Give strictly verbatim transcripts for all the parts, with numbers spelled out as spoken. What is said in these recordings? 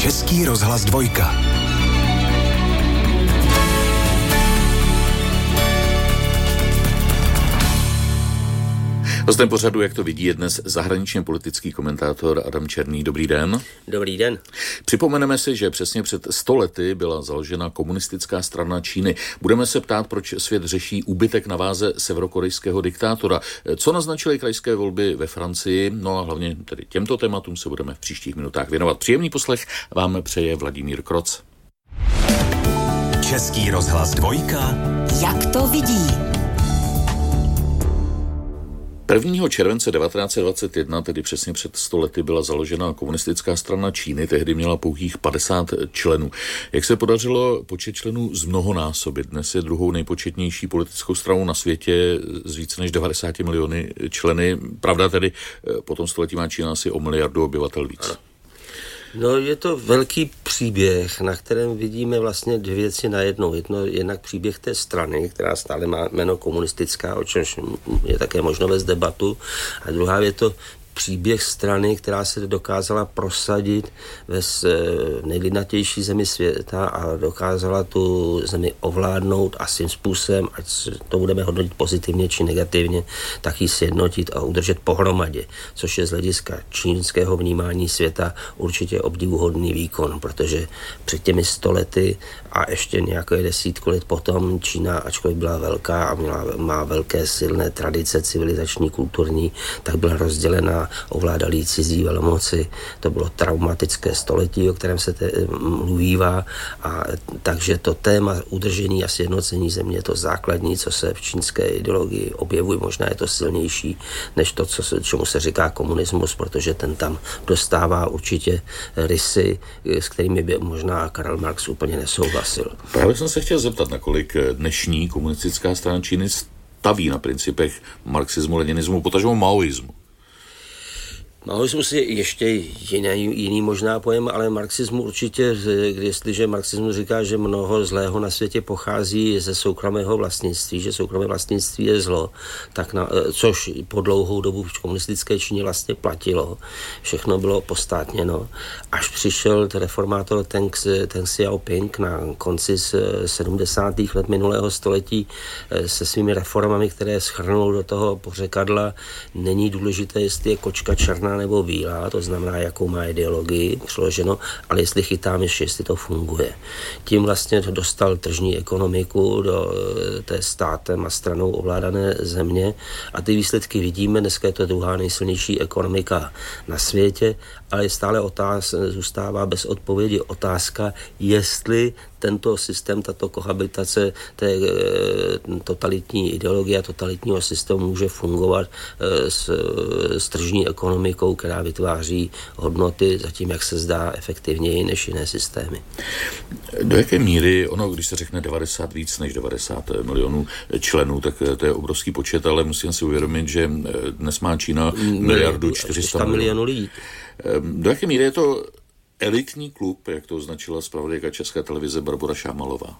Český rozhlas dvojka. Hostem pořadu, jak to vidí, je dnes zahraničně politický komentátor Adam Černý. Dobrý den. Dobrý den. Připomeneme si, že přesně před sto lety byla založena komunistická strana Číny. Budeme se ptát, proč svět řeší úbytek na váze severokorejského diktátora. Co naznačily krajské volby ve Francii? No a hlavně tedy těmto tématům se budeme v příštích minutách věnovat. Příjemný poslech vám přeje Vladimír Kroc. Český rozhlas dvojka. Jak to vidí? prvního července devatenáct set dvacet jedna, tedy přesně před sto lety, byla založena komunistická strana Číny, tehdy měla pouhých padesát členů. Jak se podařilo počet členů zmnohonásobit? Dnes je druhou nejpočetnější politickou stranou na světě s více než devadesáti miliony členy. Pravda tedy, po tom století má Čína asi o miliardu obyvatel víc. No, je to velký příběh, na kterém vidíme vlastně dvě věci najednou. Jedno, jednak příběh té strany, která stále má jméno komunistická, o čemž je také možno vést debatu. A druhá je to příběh strany, která se dokázala prosadit ve nejlidnatější zemi světa a dokázala tu zemi ovládnout a svým způsobem, ať to budeme hodnotit pozitivně či negativně, tak ji sjednotit a udržet pohromadě, což je z hlediska čínského vnímání světa určitě obdivuhodný výkon, protože před těmi sto lety a ještě nějaké desítku let potom Čína, ačkoliv byla velká a měla, má velké silné tradice civilizační, kulturní, tak byla rozdělena, ovládali cizí velmoci. To bylo traumatické století, o kterém se te, mluvívá, a takže to téma udržení a sjednocení země je to základní, co se v čínské ideologii objevuje. Možná je to silnější než to, co se, čemu se říká komunismus, protože ten tam dostává určitě rysy, s kterými by možná Karl Marx úplně nesouhlasil. Právě jsem se chtěl zeptat, nakolik dnešní komunistická strana Číny staví na principech marxismu, leninismu, potažmo maoismu. Maoismus je ještě jiný, jiný možná pojem, ale marxismu určitě, jestliže marxismus říká, že mnoho zlého na světě pochází ze soukromého vlastnictví, že soukromé vlastnictví je zlo, tak na, což po dlouhou dobu v komunistické Číně vlastně platilo. Všechno bylo postátněno. Až přišel reformátor Teng, Teng Xiaoping na konci sedmdesátých let minulého století se svými reformami, které shrnul do toho pořekadla, není důležité, jestli je kočka černá nebo bílá, to znamená, jakou má ideologii přeloženo, ale jestli chytám ještě, jestli to funguje. Tím vlastně dostal tržní ekonomiku do té státem a stranou ovládané země a ty výsledky vidíme. Dneska je to druhá nejsilnější ekonomika na světě, ale stále otáz, zůstává bez odpovědi otázka, jestli tento systém, tato kohabitace té e, totalitní ideologie a totalitního systému může fungovat e, s, s tržní ekonomikou, která vytváří hodnoty, zatím, jak se zdá, efektivněji než jiné systémy. Do jaké míry, ono, když se řekne devadesát víc než devadesát milionů členů, tak to je obrovský počet, ale musím si uvědomit, že dnes má Čína miliardu čtyři sta milionů lidí. Do jaké míry je to elitní klub, jak to označila zpravodajka České televize Barbora Šámalová?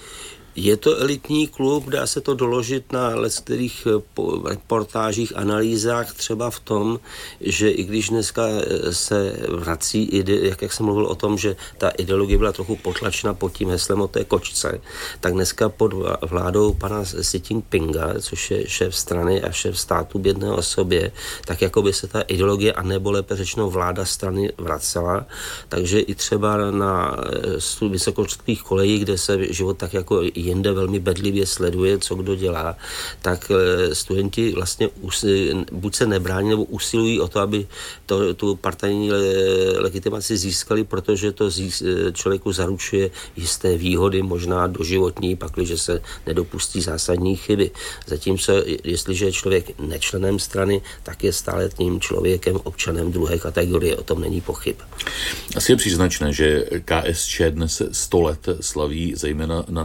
Je to elitní klub, dá se to doložit na leckterých reportážích, analýzách, třeba v tom, že i když dneska se vrací, jak, jak jsem mluvil o tom, že ta ideologie byla trochu potlačena pod tím heslem o té kočce, tak dneska pod vládou pana Xi Jinpinga, což je šéf strany a šéf státu v jedné osobě, tak jako by se ta ideologie, anebo lépe řečeno vláda strany vracela. Takže i třeba na vysokoškolských kolejích, kde se život tak jako jinde velmi bedlivě sleduje, co kdo dělá, tak studenti vlastně buď se nebrání, nebo usilují o to, aby to, tu partajní legitimaci získali, protože to člověku zaručuje jisté výhody, možná doživotní, pakliže se nedopustí zásadní chyby. Zatímco, jestliže je člověk nečlenem strany, tak je stále tím člověkem, občanem druhé kategorie, o tom není pochyb. Asi je příznačné, že K S Č dnes sto let slaví zejména na náměstí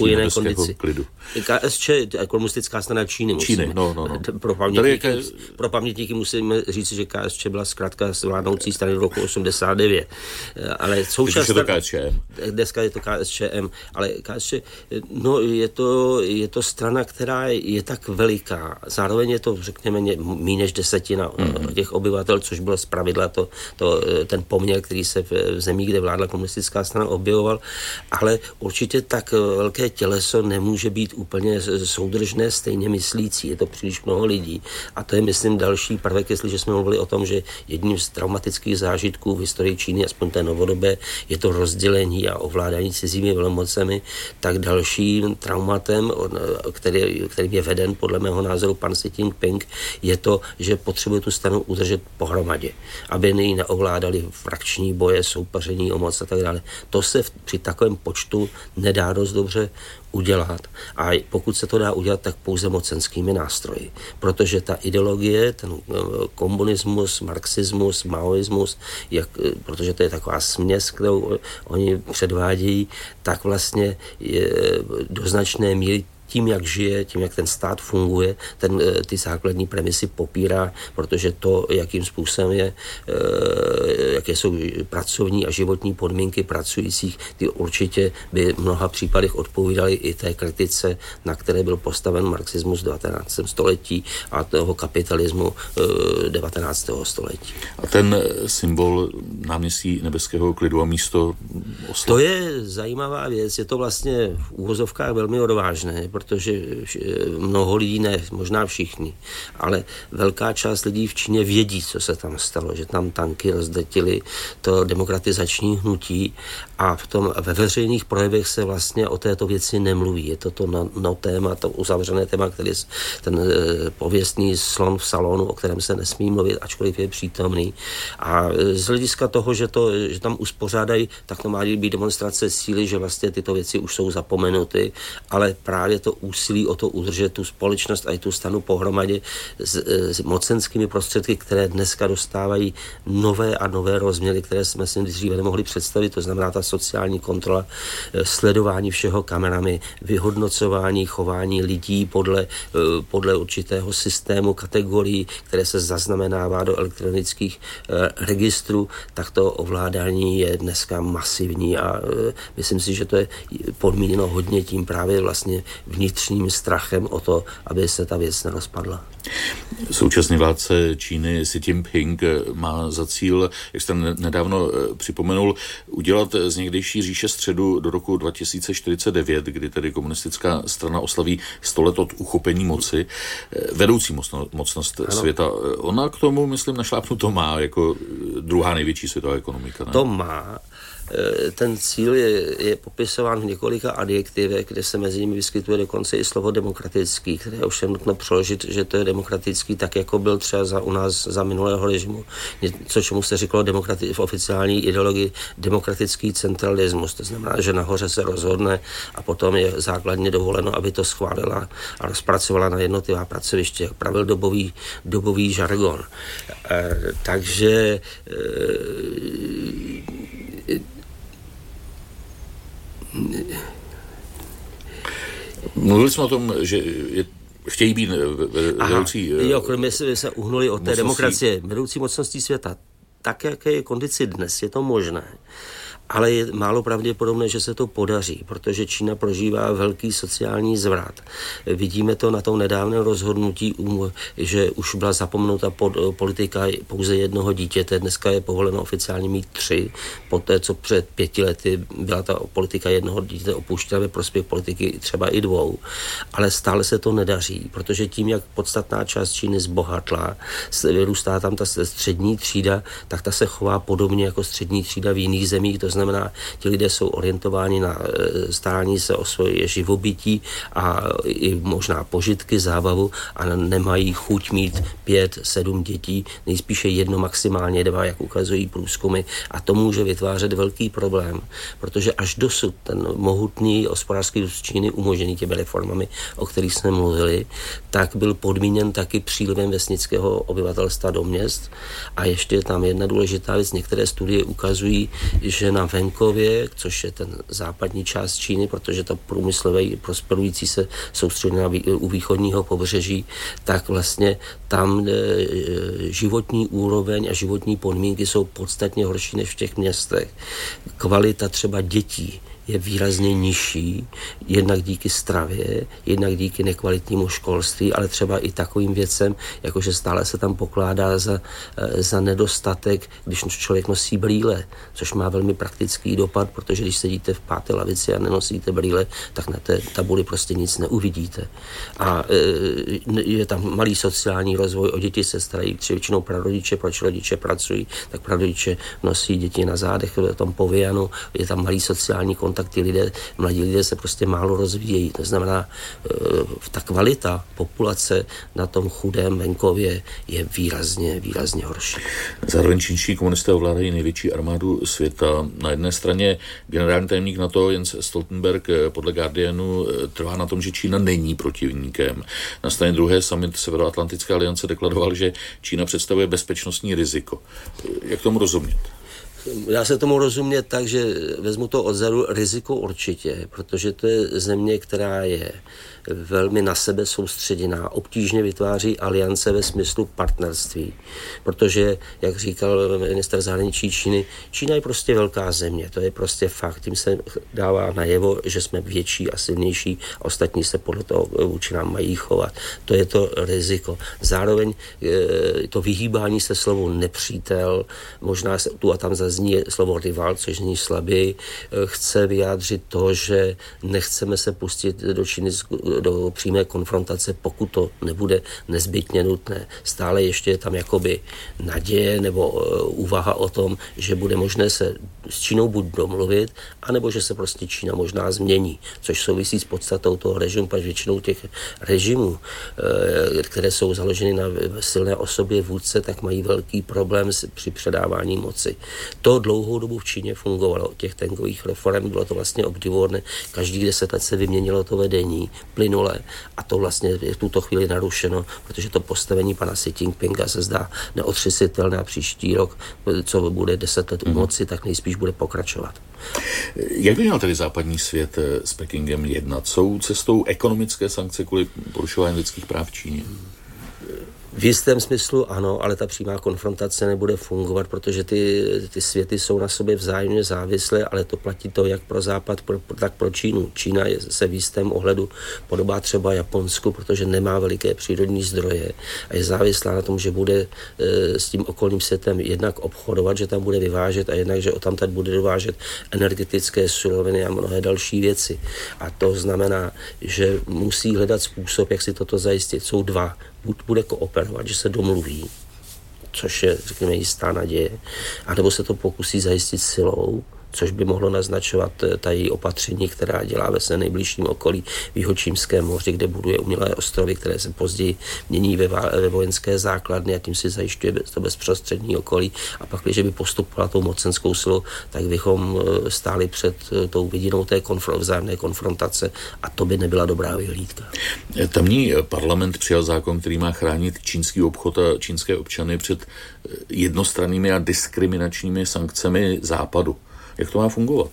trochu jiné kondici. Klidu. K S Č, komunistická strana Číny. Číny, no, no, no. Pro pamětníky, je... pro pamětníky musíme říct, že K S Č byla zkrátka vládnoucí strany do roku osmdesát devět. Ale současná... Dneska je to K S Č M. Dneska je to K S Č M, ale K S Č, no je to, je to strana, která je tak veliká. Zároveň je to, řekněme, méně než desetina mm-hmm. těch obyvatel, což bylo zpravidla to, to, ten poměr, který se v, v zemí, kde vládla komunistická strana, objevoval, ale určitě tak velké těleso nemůže být úplně soudržné, stejně myslící. Je to příliš mnoho lidí. A to je, myslím, další prvek, jestliže jsme mluvili o tom, že jedním z traumatických zážitků v historii Číny, aspoň té novodobé, je to rozdělení a ovládání cizími velmocemi, tak dalším traumatem, který, který je veden podle mého názoru pan Xi Jinping, je to, že potřebuje tu stranu udržet pohromadě, aby ji neovládali frakční boje, soupeření o moc a tak dále. To se v, při takovém počtu nedá dost dobře udělat. A pokud se to dá udělat, tak pouze mocenskými nástroji. Protože ta ideologie, ten komunismus, marxismus, maoismus, jak, protože to je taková směs, kterou oni předvádějí, tak vlastně je do značné míry tím, jak žije, tím, jak ten stát funguje, ten, ty základní premisy popírá, protože to, jakým způsobem je, jaké jsou pracovní a životní podmínky pracujících, ty určitě by v mnoha případech odpovídaly i té kritice, na které byl postaven marxismus v devatenáctém století a toho kapitalismu devatenáctého století. A ten symbol náměstí Nebeského klidu a místo oslav? To je zajímavá věc, je to vlastně v úvozovkách velmi odvážné, protože mnoho lidí, ne, možná všichni, ale velká část lidí v Číně vědí, co se tam stalo, že tam tanky rozdetily to demokratizační hnutí a v tom, ve veřejných projevech se vlastně o této věci nemluví. Je to to no, no téma, to uzavřené téma, který je ten e, pověstný slon v salonu, o kterém se nesmí mluvit, ačkoliv je přítomný. A z hlediska toho, že, to, že tam uspořádají, tak to má být demonstrace síly, že vlastně tyto věci už jsou zapomenuty, ale právě to úsilí o to udržet tu společnost a i tu stranu pohromadě s, s mocenskými prostředky, které dneska dostávají nové a nové rozměry, které jsme si dříve nemohli představit, to znamená ta sociální kontrola, sledování všeho kamerami, vyhodnocování chování lidí podle, podle určitého systému kategorií, které se zaznamenává do elektronických registrů, tak to ovládání je dneska masivní a myslím si, že to je podmíněno hodně tím právě vlastně vnitřním strachem o to, aby se ta věc nerozpadla. Současný vládce Číny Xi Jinping má za cíl, jak jste nedávno připomenul, udělat z někdejší říše středu do roku dva tisíce čtyřicet devět, kdy tedy komunistická strana oslaví sto let od uchopení moci, vedoucí mocno, mocnost ano. světa. Ona k tomu, myslím, našlápnuto má jako druhá největší světová ekonomika. Ne? To má. Ten cíl je, je popisován v několika adjektivech, kde se mezi nimi vyskytuje dokonce i slovo demokratický, které je ovšem nutno přeložit, že to je demokratický tak, jako byl třeba za, u nás za minulého režimu, něco, čemu se říkalo demokrati- v oficiální ideologii demokratický centralismus. To znamená, že nahoře se rozhodne a potom je základně dovoleno, aby to schválila a rozpracovala na jednotlivá pracoviště, jak pravil dobový, dobový žargon. E, takže e, Mluvili jsme o tom, že je, chtějí být vedoucí... Aha, jo, kromě se, se uhnuli od té mocností. Demokracie, vedoucí mocností světa. Tak, jaké je kondici dnes, je to možné. Ale je málo pravděpodobné, že se to podaří, protože Čína prožívá velký sociální zvrat. Vidíme to na tom nedávném rozhodnutí, že už byla zapomenuta politika pouze jednoho dítěte. Dneska je povoleno oficiálně mít tři, poté co před pěti lety byla ta politika jednoho dítěte opuštěna ve prospěch politiky třeba i dvou. Ale stále se to nedaří, protože tím, jak podstatná část Číny zbohatla, vyrůstá tam ta střední třída, tak ta se chová podobně jako střední třída v jiných zemích. To znamená, ti lidé jsou orientováni na starání se o svoje živobytí a i možná požitky, zábavu a nemají chuť mít pět, sedm dětí, nejspíše jedno, maximálně dva, jak ukazují průzkumy. A to může vytvářet velký problém, protože až dosud ten mohutný hospodářský růst Číny umožněný těmi reformami, o kterých jsme mluvili, tak byl podmíněn taky přílivem vesnického obyvatelstva do měst. A ještě tam jedna důležitá věc, některé studie ukazují, že na na venkově, což je ten západní část Číny, protože to průmyslové prosperující se soustředí na u východního pobřeží, tak vlastně tam životní úroveň a životní podmínky jsou podstatně horší než v těch městech. Kvalita třeba dětí je výrazně nižší, jednak díky stravě, jednak díky nekvalitnímu školství, ale třeba i takovým věcem, jakože stále se tam pokládá za, za nedostatek, když člověk nosí brýle, což má velmi praktický dopad, protože když sedíte v páté lavici a nenosíte brýle, tak na té tabuli prostě nic neuvidíte. A je tam malý sociální rozvoj, o děti se starají většinou prarodiče, proč rodiče pracují, tak prarodiče nosí děti na zádech, v tom povějanu, je tam malý sociální kontakt, ty lidé, mladí lidé se prostě málo rozvíjejí. To znamená, ta kvalita populace na tom chudém venkově je výrazně, výrazně horší. Zároveň čínští komunisté ovládají největší armádu světa. Na jedné straně generální tajemník NATO Jens Stoltenberg podle Guardianu trvá na tom, že Čína není protivníkem. Na straně druhé summit Severoatlantické aliance deklaroval, že Čína představuje bezpečnostní riziko. Jak tomu rozumět? Já se tomu rozumět tak, že vezmu to odzadu, riziko určitě, protože to je země, která je velmi na sebe soustředěná, obtížně vytváří aliance ve smyslu partnerství, protože, jak říkal ministr zahraničí Číny, Čína je prostě velká země, to je prostě fakt, tím se dává najevo, že jsme větší a silnější, a ostatní se podle toho vůči nám mají chovat. To je to riziko. Zároveň to vyhýbání se slovu nepřítel, možná se tu a tam zazní slovo rival, což zní slaběji, chce vyjádřit to, že nechceme se pustit do Číny do přímé konfrontace, pokud to nebude nezbytně nutné. Stále ještě je tam jakoby naděje nebo úvaha o tom, že bude možné se s Čínou buď domluvit, anebo že se prostě Čína možná změní, což souvisí s podstatou toho režimu, protože většinou těch režimů, které jsou založeny na silné osobě vůdce, tak mají velký problém při předávání moci. To dlouhou dobu v Číně fungovalo, od těch tengových reform bylo to vlastně obdivuhodné. Každý deset let se vyměnilo to vedení plynule a to vlastně je v tuto chvíli narušeno, protože to postavení pana Xi Jinpinga se zdá neotřesitelné a příští rok, co bude deset let u moci, tak nejspíš bude pokračovat. Jak by měl tedy západní svět s Pekingem jednat? Jsou cestou ekonomické sankce kvůli porušování lidských práv v Číně? V jistém smyslu ano, ale ta přímá konfrontace nebude fungovat, protože ty, ty světy jsou na sobě vzájemně závislé, ale to platí to jak pro Západ, pro, tak pro Čínu. Čína je, se v jistém ohledu podobá třeba Japonsku, protože nemá veliké přírodní zdroje a je závislá na tom, že bude e, s tím okolním světem jednak obchodovat, že tam bude vyvážet a jednak, že odtamtud bude dovážet energetické suroviny a mnohé další věci. A to znamená, že musí hledat způsob, jak si toto zajistit. Jsou dva. Buď bude kooperovat, že se domluví, což je, řekněme, jistá naděje, anebo se to pokusí zajistit silou, což by mohlo naznačovat ta její opatření, která dělá ve svém nejbližším okolí v Jihočínském moři, kde buduje umělé ostrovy, které se později mění ve, ve vojenské základny a tím si zajišťuje to bezprostřední okolí. A pak, když by postupovala tou mocenskou silou, tak bychom stáli před tou vidinou té konfr- vzájemné konfrontace a to by nebyla dobrá vyhlídka. Tamní parlament přijal zákon, který má chránit čínský obchod a čínské občany před jednostrannými a diskriminačními sankcemi Západu. Jak to má fungovat?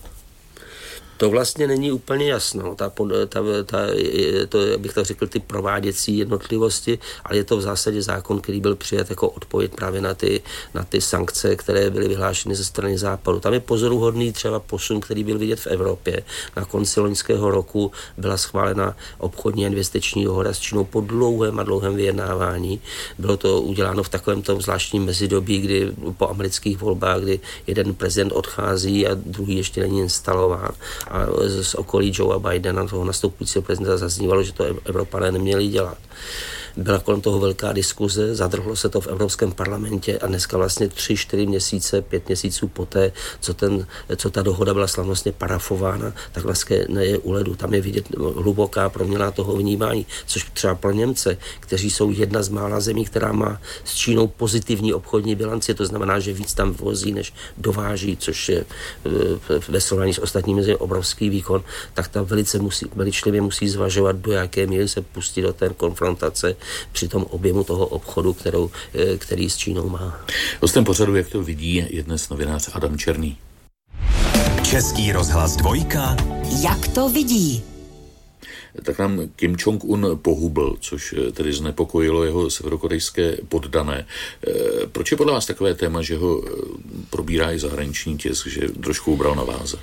To vlastně není úplně jasno, ta, ta, ta, to, bych tak řekl, ty prováděcí jednotlivosti, ale je to v zásadě zákon, který byl přijat jako odpověď právě na ty, na ty sankce, které byly vyhlášeny ze strany Západu. Tam je pozoruhodný třeba posun, který byl vidět v Evropě. Na konci loňského roku byla schválena obchodní investiční dohoda s Čínou po dlouhém a dlouhém vyjednávání. Bylo to uděláno v takovém tom zvláštním mezidobí, kdy po amerických volbách, kdy jeden prezident odchází a druhý ještě není instalován. A z okolí Joea Bidena, toho nastupujícího prezidenta, zaznívalo, že to Evropané neměli dělat. Byla kolem toho velká diskuze, zadrhlo se to v Evropském parlamentě a dneska vlastně tři, čtyři měsíce, pět měsíců poté, co, ten, co ta dohoda byla slavnostně parafována, tak vlastně je u ledu. Tam je vidět hluboká proměna toho vnímání, což třeba pro Němce, kteří jsou jedna z mála zemí, která má s Čínou pozitivní obchodní bilanci, to znamená, že víc tam vozí, než dováží, což je ve srovnání s ostatními obrovský výkon, tak ta velice musí, veličlivě musí zvažovat, do jaké míry se pustit do té konfrontace při tom objemu toho obchodu, kterou, který s Čínou má. Hostem pořadu, jak to vidí, je dnes novinář Adam Černý. Český rozhlas dvojka. Jak to vidí? Tak nám Kim Jong-un pohubl, což tedy znepokojilo jeho severokorejské poddané. Proč je podle vás takové téma, že ho probírá i zahraniční tisk, že trošku ubral na váze?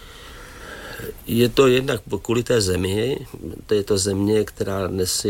Je to jednak kvůli té zemi, to je to země, která dnes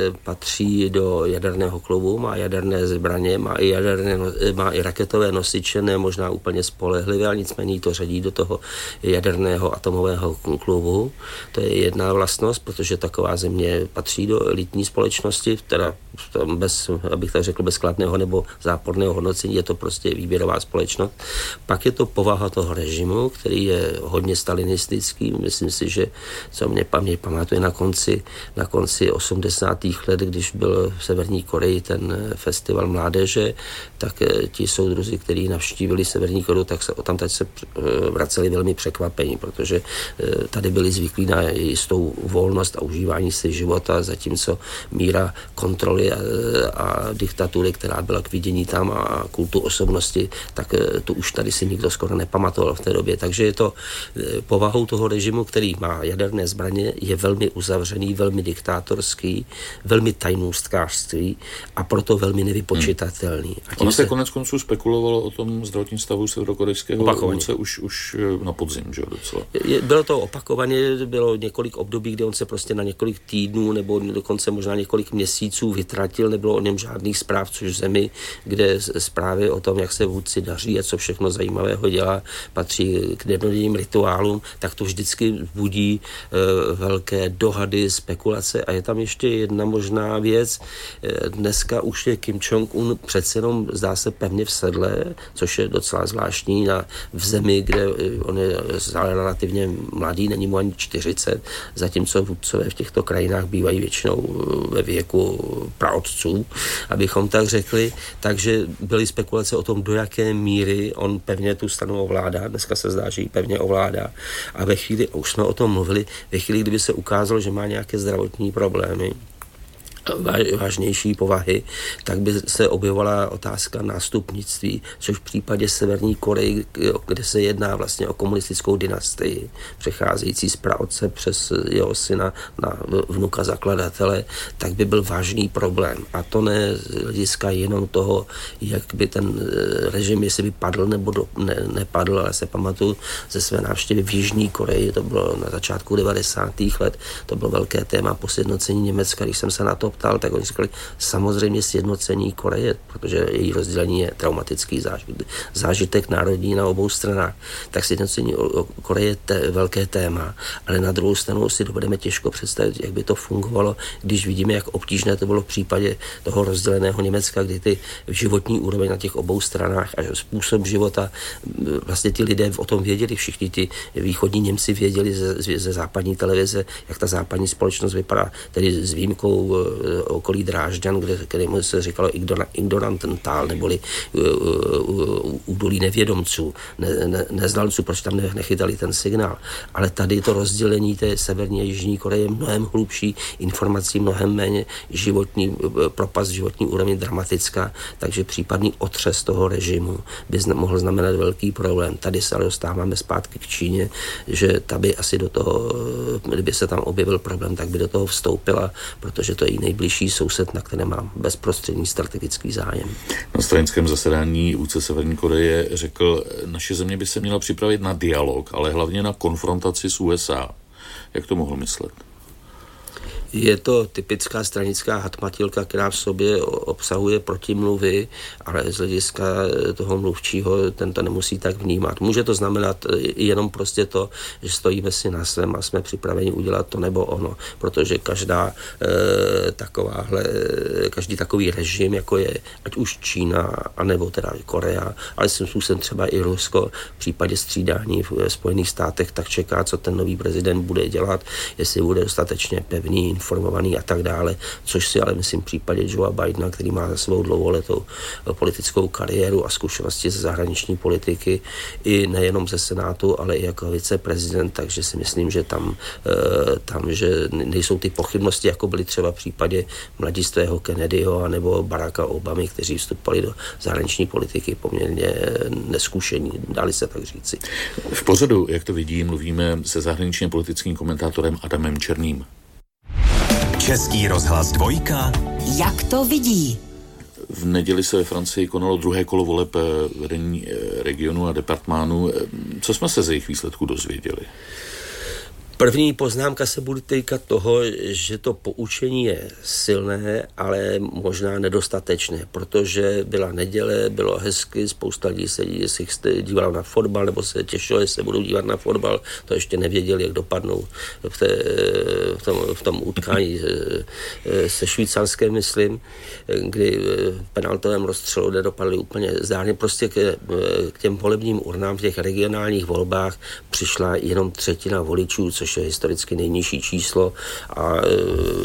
patří do jaderného klubu, má jaderné zbraně, má i, jaderné, má i raketové nosiče, ne možná úplně spolehlivé, ale nicméně to řadí do toho jaderného atomového klubu. To je jedna vlastnost, protože taková země patří do elitní společnosti, teda bez, abych tak řekl, bez kladného nebo záporného hodnocení, je to prostě výběrová společnost. Pak je to povaha toho režimu, který je hodně stalinistický. Myslím si, že co mě paměť pamatuje na konci, na konci osmdesátých let, když byl v Severní Koreji ten festival mládeže, tak ti soudruzi, kteří navštívili Severní Koreu, tak se tam teď se vraceli velmi překvapení, protože tady byli zvyklí na jistou volnost a užívání si života, zatímco míra kontroly a, a diktatury, která byla k vidění tam a kultu osobnosti, tak tu už tady si nikdo skoro nepamatoval v té době. Takže je to povahou toho režimu, který má jaderné zbraně, je velmi uzavřený, velmi diktátorský, velmi tajnůstkářství a proto velmi nevypočitatelný. Hmm. Ono se, se konec konců spekulovalo o tom zdravotním stavu severokorejského vůdce už, už na podzim, že docela. Je, bylo to opakovaně, bylo několik období, kdy on se prostě na několik týdnů nebo dokonce možná několik měsíců vytratil, nebylo o něm žádných zpráv, což v zemi, kde zprávy o tom, jak se vůdci daří a co všechno zajímavého dělá, patří k jednodenním rituálům, tak to vždycky budí e, velké dohady, spekulace a je tam ještě jedna možná věc. E, dneska už je Kim Jong-un přece jenom zdá se pevně v sedle, což je docela zvláštní na, v zemi, kde on je relativně mladý, není mu ani čtyřicet, zatímco vůdcové v těchto krajinách bývají většinou ve věku praotců, abychom tak řekli. Takže byly spekulace o tom, do jaké míry on pevně tu stranu ovládá. Dneska se zdá, že ji pevně ovládá. A ve chvíli, už jsme o tom mluvili, ve chvíli, kdyby se ukázalo, že má nějaké zdravotní problémy, vážnější povahy, tak by se objevovala otázka nástupnictví, což v případě Severní Koreji, kde se jedná vlastně o komunistickou dynastii, přecházející z praotce přes jeho syna na vnuka zakladatele, tak by byl vážný problém. A to ne z hlediska jenom toho, jak by ten režim, jestli by padl nebo do, ne, nepadl, ale se pamatuju ze své návštěvy v Jižní Koreji, to bylo na začátku devadesátých let, to bylo velké téma po sjednocení Německa, když jsem se na to ptal, tak oni říkali, samozřejmě sjednocení Koreje, protože její rozdělení je traumatický zážitek, zážitek národní na obou stranách, tak sjednocení Koreje je té, velké téma, ale na druhou stranu si dovedeme těžko představit, jak by to fungovalo, když vidíme, jak obtížné to bylo v případě toho rozděleného Německa, kdy ty životní úroveň na těch obou stranách a způsob života, vlastně ty lidé o tom věděli, všichni ti východní Němci věděli ze, ze západní televize, jak ta západní společnost vypadá, tedy s výjimkou okolí Drážďan, kde, kterému se říkalo ignorantentál, neboli údolí nevědomců, ne, ne, neznalců, proč tam nechytali ten signál. Ale tady to rozdělení té severní a jižní Koreje je mnohem hlubší, informací mnohem méně, životní propast životní úroveň dramatická, takže případný otřes toho režimu by mohl znamenat velký problém. Tady se ale dostáváme zpátky k Číně, že ta by asi do toho, kdyby se tam objevil problém, tak by do toho vstoupila, protože to je nejbližší soused, na které mám bezprostřední strategický zájem. Na stranickém zasedání vůdce Severní Koreje řekl, naše země by se měla připravit na dialog, ale hlavně na konfrontaci s U S A. Jak to mohl myslet? Je to typická stranická hatmatilka, která v sobě obsahuje protimluvy, ale z hlediska toho mluvčího ten to nemusí tak vnímat. Může to znamenat jenom prostě to, že stojíme si na svém a jsme připraveni udělat to nebo ono, protože každá e, takováhle, každý takový režim, jako je ať už Čína, anebo teda Korea, ale jsem způsobem třeba i Rusko, v případě střídání v Spojených státech, tak čeká, co ten nový prezident bude dělat, jestli bude dostatečně pevný, informovaný a tak dále, což si ale myslím v případě Joea Bidena, který má za svou dlouholetou politickou kariéru a zkušenosti ze zahraniční politiky i nejenom ze Senátu, ale i jako viceprezident, takže si myslím, že tam, tam že nejsou ty pochybnosti, jako byly třeba v případě mladistvého Kennedyho nebo Baracka Obamy, kteří vstupovali do zahraniční politiky poměrně neskušení, dali se tak říci. V pořadu, jak to vidí, mluvíme se zahraničně politickým komentátorem Adamem Černým. Český rozhlas dvojka. Jak to vidí? V neděli se ve Francii konalo druhé kolo voleb vedení regionu a departmánu. Co jsme se z jejich výsledků dozvěděli? První poznámka se bude týkat toho, že to poučení je silné, ale možná nedostatečné, protože byla neděle, bylo hezky, spousta lidí se dívala na fotbal, nebo se těšilo, že se budou dívat na fotbal, to ještě nevěděli, jak dopadnou v, té, v, tom, v tom utkání se Švýcarskem, myslím, kdy v penaltovém rozstřelu nedopadli úplně zdárně. Prostě k, k těm volebním urnám v těch regionálních volbách přišla jenom třetina voličů, což je historicky nejnižší číslo a e,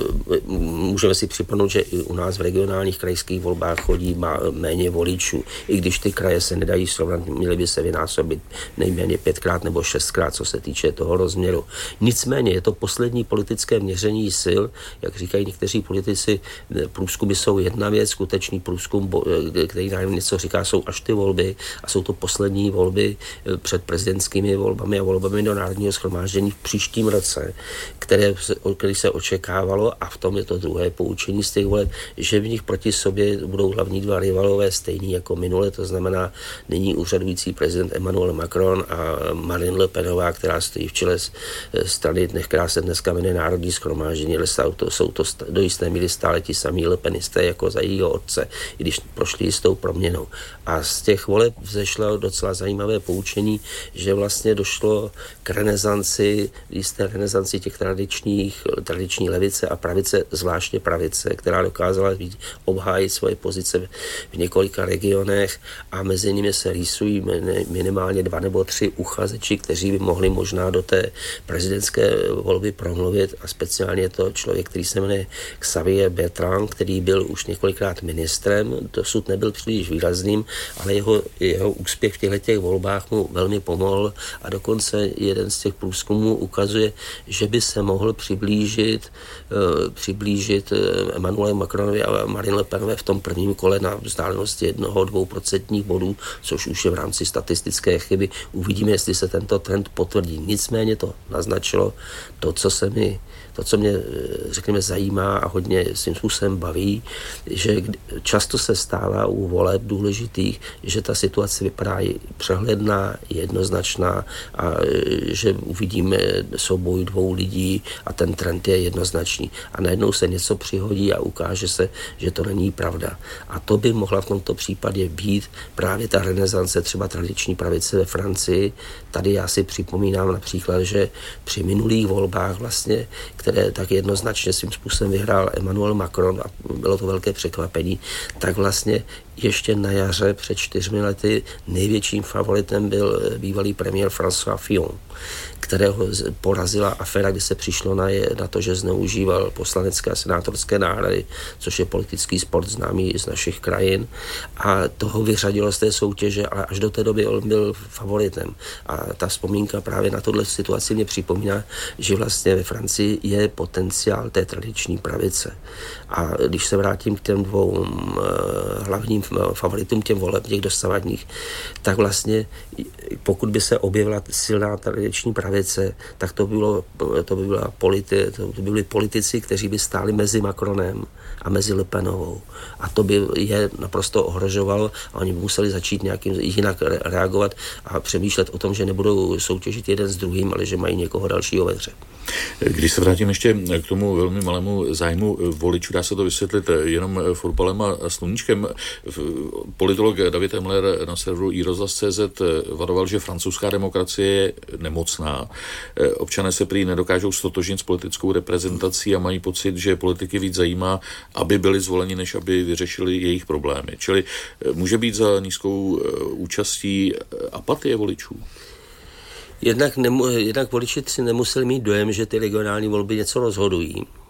můžeme si připomenout, že i u nás v regionálních krajských volbách chodí má méně voličů. I když ty kraje se nedají srovnat, měly by se vynásobit nejméně pětkrát nebo šestkrát, co se týče toho rozměru. Nicméně je to poslední politické měření sil, jak říkají někteří politici, průzkumy jsou jedna věc, skutečný průzkum, který nám něco říká, jsou až ty volby a jsou to poslední volby před prezidentskými volbami a volbami do Národního shromáždění v příštím roce, které, který se očekávalo, a v tom je to druhé poučení z těch voleb, že v nich proti sobě budou hlavní dva rivalové stejný jako minule, to znamená nyní úřadující prezident Emmanuel Macron a Marine Le Penová, která stojí v čele strany, která se dneska jmenuje Národní shromáždění, ale jsou to, jsou to do jisté míry stále ti samí Le Penisté jako za jejího otce, i když prošli jistou proměnou. A z těch voleb vzešlo docela zajímavé poučení, že vlastně došlo k renesanci jisté renesanci těch tradičních, tradiční levice a pravice, zvláště pravice, která dokázala obhájit svoje pozice v několika regionech a mezi nimi se rýsují minimálně dva nebo tři uchazeči, kteří by mohli možná do té prezidentské volby promluvit a speciálně je to člověk, který se jmenuje Xavier Bertrand, který byl už několikrát ministrem, dosud nebyl příliš výrazným, ale jeho, jeho úspěch v těchto volbách mu velmi pomohl a dokonce jeden z těch průzkumů ukazuje, že by se mohl přiblížit, uh, přiblížit Emmanuel Macronovi a Marine Le Penové v tom prvním kole na vzdálenosti jednoho, dvou procentních bodů, což už je v rámci statistické chyby. Uvidíme, jestli se tento trend potvrdí. Nicméně to naznačilo to, co se mi To, co mě, řekněme, zajímá a hodně svým způsobem baví, že často se stává u voleb důležitých, že ta situace vypadá přehledná, jednoznačná a že uvidíme souboj dvou lidí a ten trend je jednoznačný. A najednou se něco přihodí a ukáže se, že to není pravda. A to by mohla v tomto případě být právě ta renesance třeba tradiční pravice ve Francii. Tady já si připomínám například, že při minulých volbách vlastně, které tak jednoznačně svým způsobem vyhrál Emmanuel Macron a bylo to velké překvapení, tak vlastně ještě na jaře před čtyřmi lety největším favoritem byl bývalý premiér François Fillon, kterého porazila aféra, kdy se přišlo na, je, na to, že zneužíval poslanecké a senátorské náhrady, což je politický sport známý z našich krajin, a toho vyřadilo z té soutěže, ale až do té doby on byl favoritem. A ta vzpomínka právě na tuhle situaci mě připomíná, že vlastně ve Francii je potenciál té tradiční pravice. A když se vrátím k těm dvou uh, hlavním favoritům těch voleb, těch dosavadních, tak vlastně pokud by se objevila silná tradiční pravice, tak to, bylo, to, by byla politi, to by byli politici, kteří by stáli mezi Macronem a mezi Le Penovou. A to by je naprosto ohrožovalo a oni by museli začít nějakým jinak reagovat a přemýšlet o tom, že nebudou soutěžit jeden s druhým, ale že mají někoho dalšího ve hře. Když se vrátím ještě k tomu velmi malému zájmu voličů, dá se to vysvětlit jenom fotbalem a sluníčkem. Politolog David Emler na serveru i rozhlas tečka cé zet varoval, že francouzská demokracie je nemocná. Občané se prý nedokážou stotožnit s politickou reprezentací a mají pocit, že politiky víc zajímá, aby byli zvoleni, než aby vyřešili jejich problémy. Čili může být za nízkou účastí apatie voličů? Jednak, nemu, jednak voliči si nemuseli mít dojem, že ty regionální volby něco rozhodují.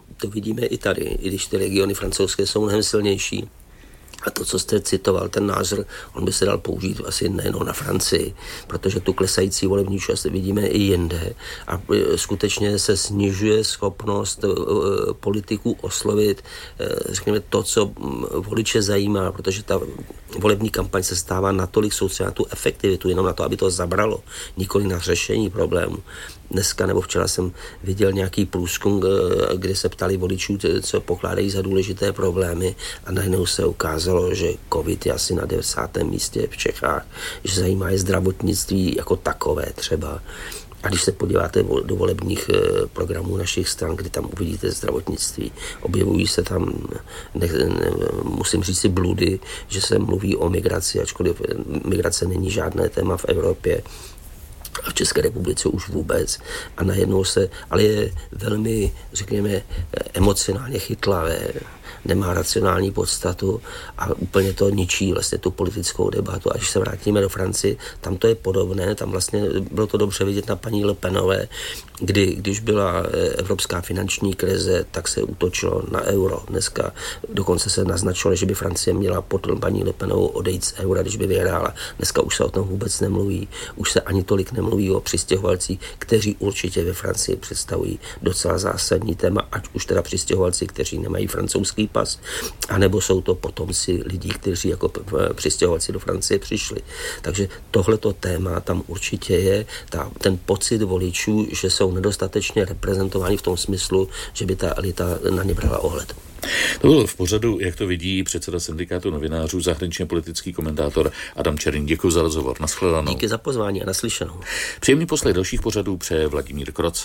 To vidíme i tady, i když ty regiony francouzské jsou mnohem silnější. A to, co jste citoval, ten názor, on by se dal použít asi nejenom na Francii, protože tu klesající volební účast vidíme i jinde a skutečně se snižuje schopnost politiků oslovit, řekněme, to, co voliče zajímá, protože ta volební kampaň se stává natolik soustředěna na tu efektivitu, jenom na to, aby to zabralo, nikoli na řešení problému. Dneska nebo včera jsem viděl nějaký průzkum, kde se ptali voličů, co pokládají za důležité problémy a najednou se ukázalo, že covid je asi na devátém místě v Čechách, že zajímá je zdravotnictví jako takové třeba. A když se podíváte do volebních programů našich stran, kdy tam uvidíte zdravotnictví, objevují se tam, ne, ne, musím říct si bludy, že se mluví o migraci, ačkoliv migrace není žádné téma v Evropě, a v České republice už vůbec. A najednou se, ale je velmi, řekněme, emocionálně chytlavé, nemá racionální podstatu a úplně to ničí vlastně tu politickou debatu. A když se vrátíme do Francie, tam to je podobné, tam vlastně bylo to dobře vidět na paní Le Penové, kdy, když byla evropská finanční krize, tak se útočilo na euro. Dneska dokonce se naznačilo, že by Francie měla pod paní Le Penovou odejít z eura, když by vyhrála. Dneska už se o tom vůbec nemluví. Už se ani tolik nemluví o přistěhovalcích, kteří určitě ve Francii představují docela zásadní téma, ať už teda přistěhovalci, kteří nemají francouzský pas, anebo jsou to potomci lidí, kteří jako přistěhovalci do Francie přišli. Takže tohleto téma tam určitě je, ta, ten pocit voličů, že jsou nedostatečně reprezentováni v tom smyslu, že by ta elita na ně brala ohled. To bylo v pořadu, jak to vidí předseda syndikátu novinářů, zahraničně politický komentátor Adam Černý. Děkuji za rozhovor. Nashledanou. Díky za pozvání a naslyšenou. Příjemný poslech dalších pořadů přeje Vladimír Kroc.